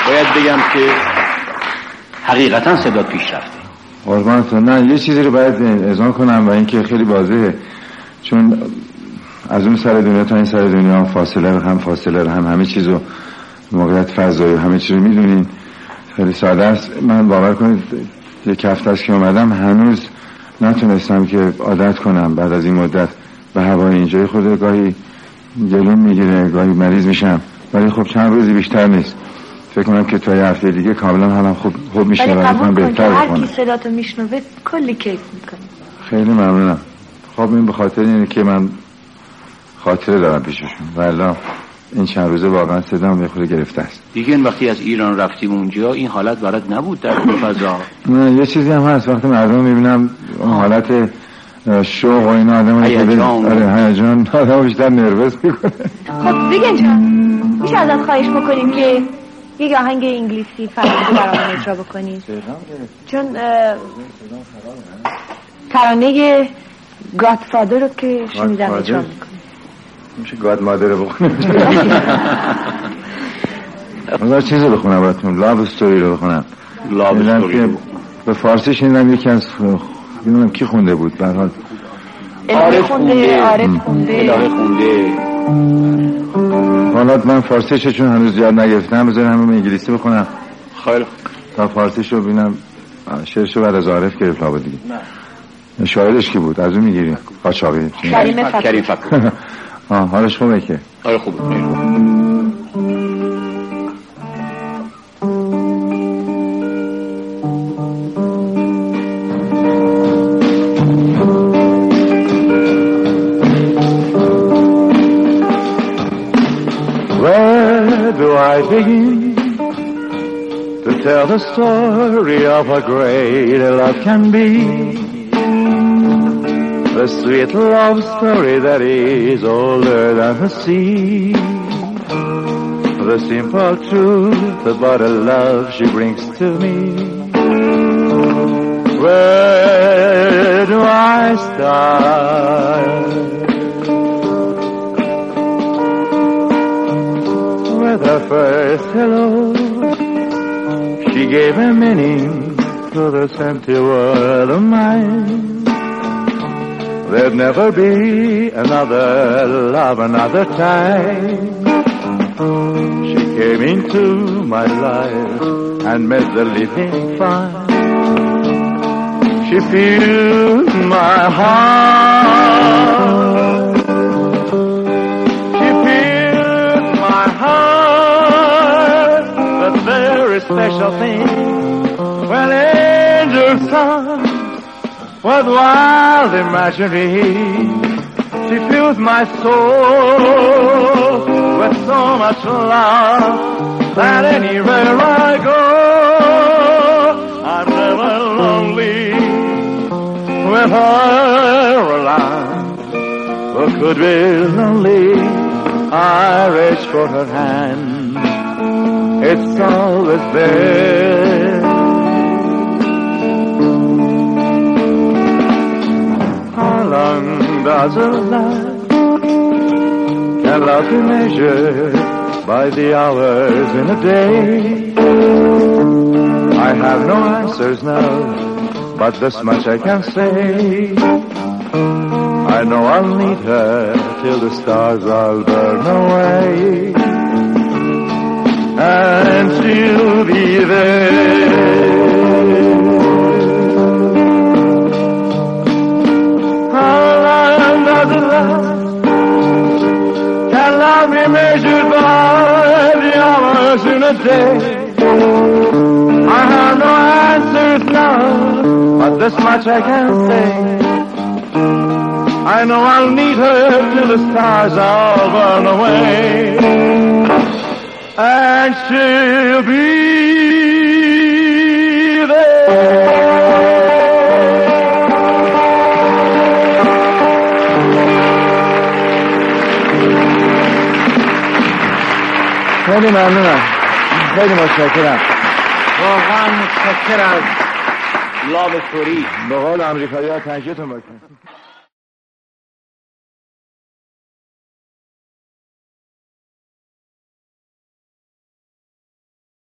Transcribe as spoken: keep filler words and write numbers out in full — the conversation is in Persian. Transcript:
باید بگم که حقیقتا صدا پیش رفته. قربانتون. نه یه چیزی رو باید اذعان کنم و اینکه خیلی واضحه، چون از اون سر دنیا تا این سر دنیا فاصله رو هم فاصله رو هم همه چیزو موقعیت فضایی همه چیز رو میدونین، خیلی ساده است. من باور کنید یک هفته است که اومدم هنوز نتونستم که عادت کنم بعد از این مدت به هوای اینجای. خود گاهی گلوم میگیره، گاهی مریض میشم، ولی خب چند روزی بیشتر نیست. فکر کنم که تا یه هفته دیگه کاملا حالم خوب خوب میشه و من بهتر بکنم. هر کی صداتو میشنوه کلی کیف میکنه. خیلی ممنونم. خب این به خاطر اینه که من خاطره دارم پیششون، والله این چند روزه واقعا صدام یه خورده گرفته است. دیگه این وقتی از ایران رفتیم اونجا این حالت برات نبود در اون فضا؟ نه یه چیزی هم هست، وقتی مردم میبینم اون حالت شوق و اینا آدم هیجان، آره هیجان آدم بیشتر نروس میکنه. خب دیگه جان میشه ازت خواهش بکنیم که یک آهنگ انگلیسی فرانسه برامون اجرا بکنید، چون ترانه گادفادر رو که شنیدم اجرا میکنید. میشه گاد مادر رو بخونم؟ من چیز رو بخونم براتون، لاو استوری رو بخونم. لاو استوری رو به فارسی شنیدم یکی از نمیدونم کی خونده بود، به هر حال عارف خونده عارف خونده الهه خونده. حالا من فارسیشو چون هنوز یاد نگرفتم بذارم همون انگلیسی بخونم. خیلی تا فارسیشو ببینم. شعرشو بعد از عارف گرفت لابد دیگه. نه شاعرش کی بود؟ از اون میگیریم. قاچاقی. کریم فکر. کریم فکر. آه حالش خوبه که؟ آره خوبه. Where do I begin to tell the story of how great love can be? The sweet love story that is older than the sea. The simple truth about the love she brings to me. Where do I start? With her first hello, she gave a meaning to this empty world of mine. There'd never be another love, another time. She came into my life and made the living fine. She filled my heart. She filled my heart. That very special thing when angels sung with wild imagery. She fills my soul with so much love that anywhere I go, I'm never lonely with her around. Who could be lonely? I reach for her hand. It's always there. How long does a life can love be measured by the hours in a day? I have no answers now, but this much I can say. I know I'll need her till the stars all burn away, and she'll be there. How long does it last? Can love be measured by the hours in a day? I have no answers now, but this much I can say. I know I'll need her till the stars all burn away, and she'll be there. خیلی ممنونم، خیلی متشکرم، واقعا متشکرم از لاو استوری. به قول امریکایی‌ها تنکیتون بکنم.